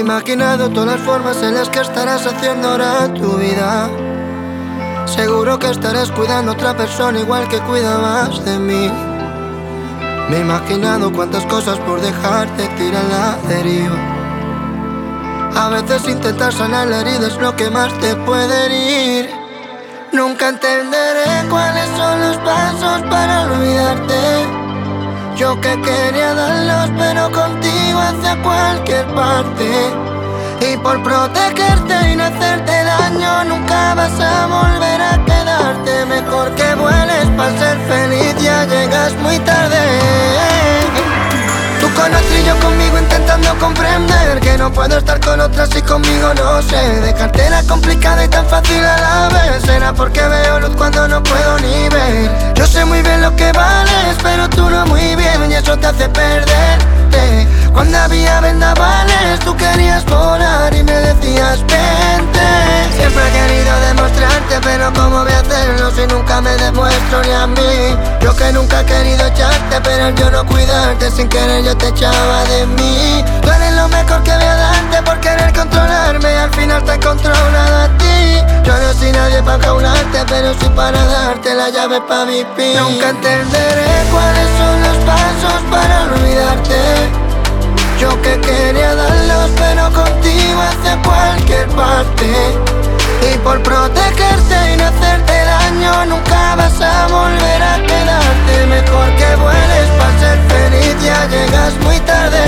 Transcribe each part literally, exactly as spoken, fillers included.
imaginado todas las formas en las que estarás haciendo ahora tu vida. Seguro que estarás cuidando a otra persona igual que cuidabas de mí. Me he imaginado cuántas cosas por dejarte tirar la deriva. A veces intentar sanar la herida es lo que más te puede herir. Nunca entenderé cuáles son los pasos para olvidarte. Yo que quería darlos pero contigo hacia cualquier parte. Y por protegerte y no hacerte daño nunca vas a volver a quedarte. Mejor que vueles para ser feliz, ya llegas muy tarde. Tú con otro y yo conmigo intentando comprender que no puedo estar con otras y conmigo no sé. Dejártela complicada y tan fácil a la vez. Será porque veo luz cuando no puedo ni ver. Yo sé muy bien lo que vales, pero tú no muy bien, y eso te hace perderte. Cuando había vendavales tú querías volar y me decías vente. Siempre he querido demostrarte, pero ¿cómo voy a hacerlo si nunca me demuestro ni a mí? Yo que nunca he querido echarte, pero yo no cuidarte, sin querer yo te echaba de mí. Tú eres lo mejor que voy a darte por querer controlarme, y al final te he controlado a ti. Yo no soy nadie para jaularte, pero sí para darte la llave pa' vivir. Nunca entenderé cuáles son los pasos para olvidarte. Yo que quería darlos pero contigo hacia cualquier parte. Y por protegerte y no hacerte daño nunca vas a volver a quedarte. Mejor que vueles para ser feliz, ya llegas muy tarde.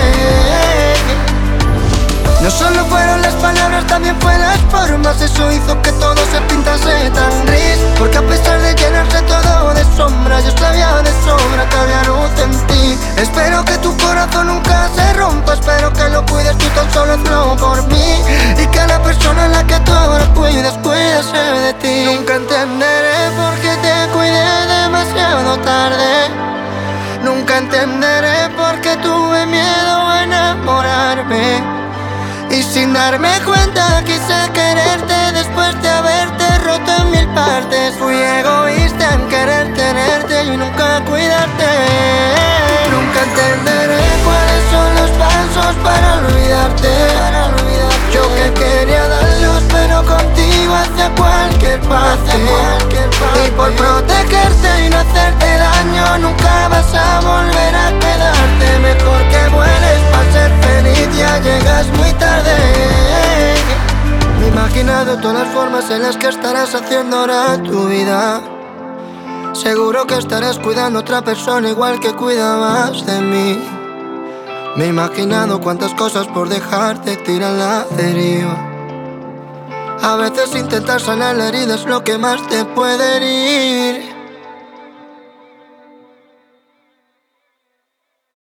No solo fueron las palabras, también fue las formas. Eso hizo que todo se pintase tan gris. Porque a pesar de llenarse todo de sombra, yo sabía de sobra que había luz en ti. Espero que tu corazón nunca se rompa, espero que lo cuides tú, tan solo hazlo por mí. Y que la persona en la que tú ahora cuidas, cuídese de ti. Nunca entenderé por qué te cuidé demasiado tarde. Nunca entenderé por qué tuve miedo a enamorarme. Y sin darme cuenta quise quererte después de haberte roto en mil partes. Fui egoísta en querer tenerte y nunca cuidarte. Nunca entenderé cuáles son los pasos para olvidarte. Yo que quería darlos pero contigo hacia cualquier parte. Y por protegerte y no hacerte daño nunca vas a volver a quedarte. Mejor que vueles para ser feliz, ya llegas muy tarde. Me he imaginado todas las formas en las que estarás haciendo ahora tu vida. Seguro que estarás cuidando a otra persona igual que cuidabas de mí. Me he imaginado cuántas cosas por dejarte tirar la deriva. A veces intentar sanar la herida es lo que más te puede herir.